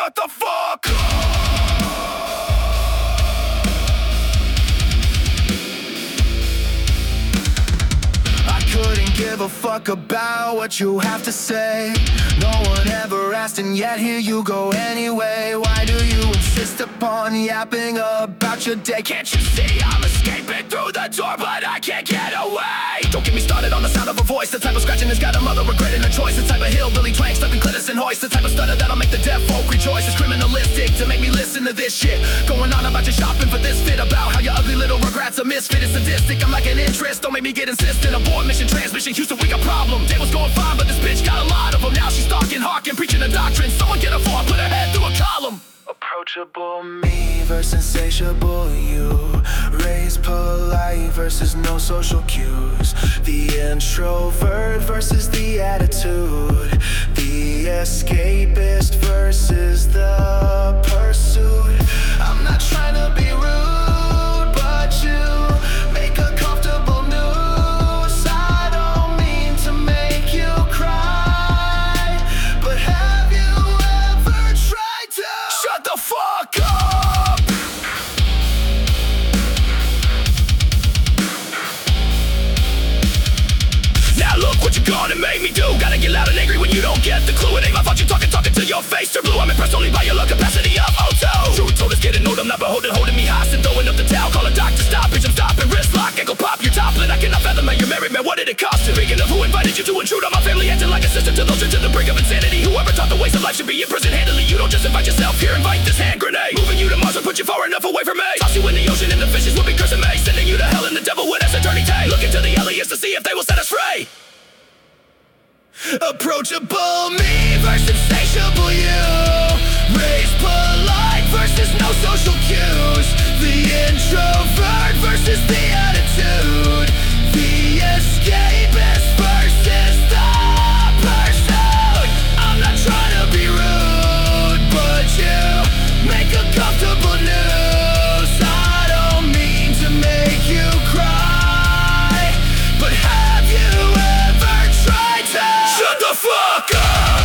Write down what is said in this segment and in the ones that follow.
Shut the fuck up! I couldn't give a fuck about what you have to say. No one ever asked and yet here you go anyway. Why do you insist upon yapping about your day? Can't you see I'm escaping through the door but I can't get away? Don't get me started on the sound of a voice. The type of scratching that's got a mother regretting a choice. The type of hillbilly twang stuck in Clinton and hoist. The type of stutter that'll make the deaf folk rejoice. It's criminalistic to make me listen to this shit. Going on about your shopping for this fit. About how your ugly little regrets a misfit. It's sadistic, I'm like an interest. Don't make me get insistent. Abort mission transmission, Houston, we got problem. Day was going fine but this bitch got a lot of them. Now she's stalking, hawking, preaching a doctrine. Someone get her for, put her head through a column. Approachable me versus insatiable you. Raised polite versus no social cues. The introvert versus the attitude. The escapist versus the pursuit. I'm not trying to be rude, but you make a comfortable noose. I don't mean to make you cry, but have you ever tried to shut the fuck up? Now look what you gonna make me do. Gotta get loud and angry when you don't get the clue. It ain't my fault you talking to your face. Turn blue, I'm impressed only by your lung capacity of O2. Truth told is getting old, I'm not beholden, holding me hostage. Throwing up the towel, call a doctor, stop, bitch, I'm stopping. Wrist lock, ankle pop, you're toppling. I cannot fathom how you're married, man, what did it cost you? Speaking of who invited you to intrude on my family, acting like a sister to those to the brink of insanity. Whoever taught the ways of life should be in prison handily. You don't just invite yourself here, invite this hand grenade. Moving you to Mars will put you far enough away from me. Toss you in the ocean and the fishes will be cursing me. Sending you to hell and the devil with his attorney Tay. Looking to the aliens to see if they will set us free. Approachable me versus insatiable you. Raised polite versus no social cues. The introvert versus the attitude. The escapist versus the pursuit. I'm not trying to be rude, but you make a comfortable noose. I don't mean to make you cry, but have you ever tried to shut the fuck up?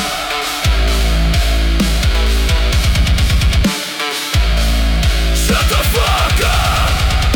Shut the fuck up.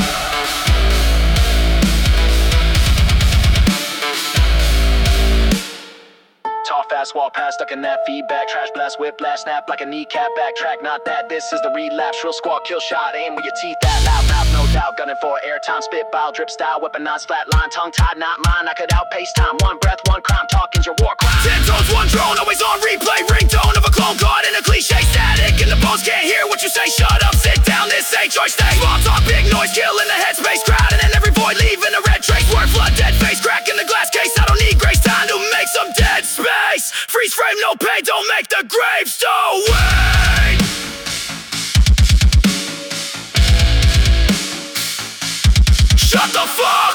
Tall, fast, wall pass, stuck in that feedback. Trash blast, whiplash, snap like a kneecap. Backtrack, not that, this is the relapse. Real squad, kill shot, aim with your teeth that loud. Mouth, no doubt, gunning for airtime. Spitball, drip style, weaponized, flat line. Tongue tied, not mine, I could outpace time. One breath, one crime, talking's your war crime. 10 tones, one drone, always on replay. Ringtone of a clone guard in a cliche static. And the bones can't hear what you say, shut up, sit down, this ain't your state. Small talk, big noise, killing the headspace. Crowd, and then every void, leaving a red trace. Word flood, dead face, crack in the glass case. I don't need grace, time to make some dead space. Freeze frame, no pain, don't make the gravestone wait. Shut the fuck